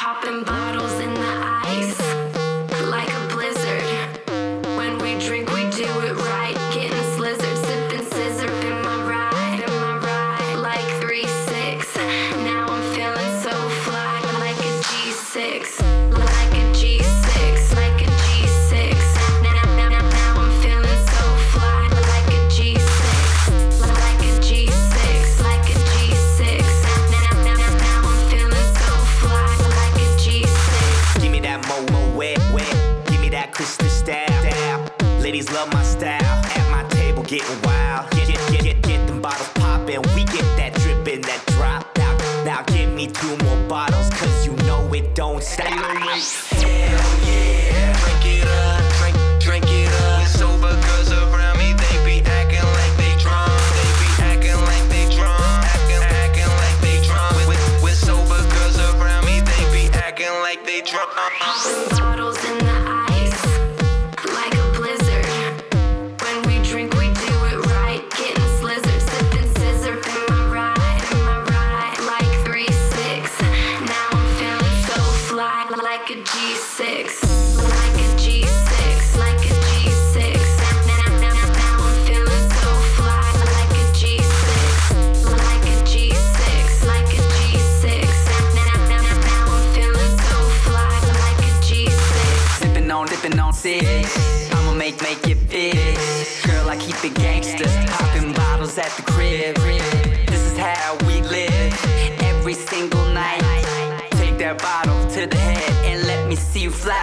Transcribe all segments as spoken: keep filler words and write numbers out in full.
Popping bottles in the ice, like a blizzard. When we drink, we do it right. Getting slizzard, sipping scissor in my ride, in my ride, like three six. Now I'm feeling so fly, like a G six, like a G six, like a G six. Now, now, now, now I'm feeling so fly, like a G six, like a G six, like a G six. Now, now, now, now I'm feeling so fly, like a G six. Give me that mo-mo wet, wet. Give me that crystal style, style. Ladies love my style. At my table getting wild. Get, get, get, get, get them bottles poppin'. We get that drippin', that drop. Now, now give me two more bottles, cause you know it don't stop. Hell yeah, drink it up, drink, drink it up. With sober girls around me, they be acting like they drunk. They be acting like they drunk, acting, acting like they drunk. With, with sober girls around me, they be acting like they drunk. Popping bottles in the ice, like a blizzard. When we drink, we do it right. Getting slizzard, sipping scissor in my ride, in my ride, like three six. Now I'm feeling so fly, like a G six, like a G six, like a G six. Now, now, now, now I'm feeling so fly, like a G six, like a G six, like a G six. Now, now, now, now I'm feeling so fly, like a G six. Sippin' on, dippin' on six. I'ma make, make it fit. Girl, I keep it gangsta. Poppin' bottles at the crib. This is how we live. Every single night. Take that bottle to the head and let me see you fly.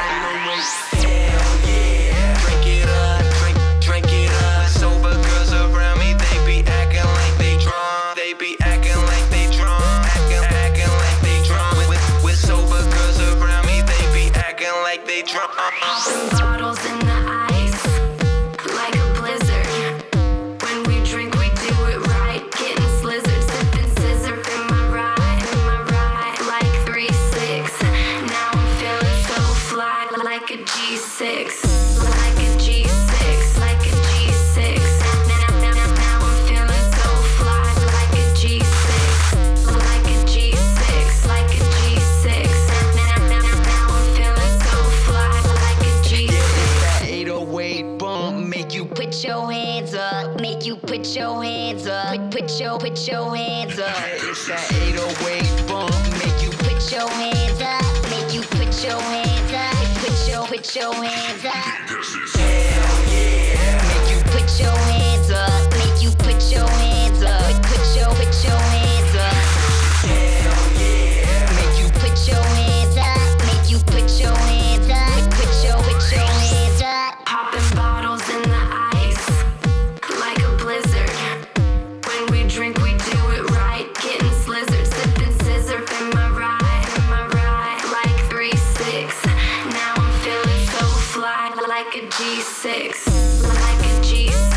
Hell yeah, drink it up, drink, drink it up. With sober girls around me, they be acting like they drunk. They be acting like they drunk, acting, acting like they drunk. With, with sober girls around me, they be acting like they drunk. Popping bottles in the ice, like a blizzard. When we drink, we do it right. Getting slizzard, sipping scissor in my ride, in my ride, like three six. Now I'm feeling so fly, like a G six, like a G six, like a G six. Now, now, now, now I'm feeling so fly, like a G six, like a G six, like a G six. Now, now, now, now I'm feeling so fly, like a G six. That eight oh eight bump make you Put your hands up, make you put your hands up. Put, put your, put your hands up. It's that eight oh eight bump make you Put your hands up, make you put your hands up. Put your, put your hands up. Hell yeah, make you Put your hands up, make you put your hands up. Put, put your, put your hands up. hell yeah. Make you put your hands up, make you put your hands up. Put your, put your hands up. Popping bottles in the ice, like a blizzard. When we drink, we do it right. Getting slizzard, sipping scissor in my ride, in my ride, like three six. Now I'm feeling so fly, like a G six, like a G six.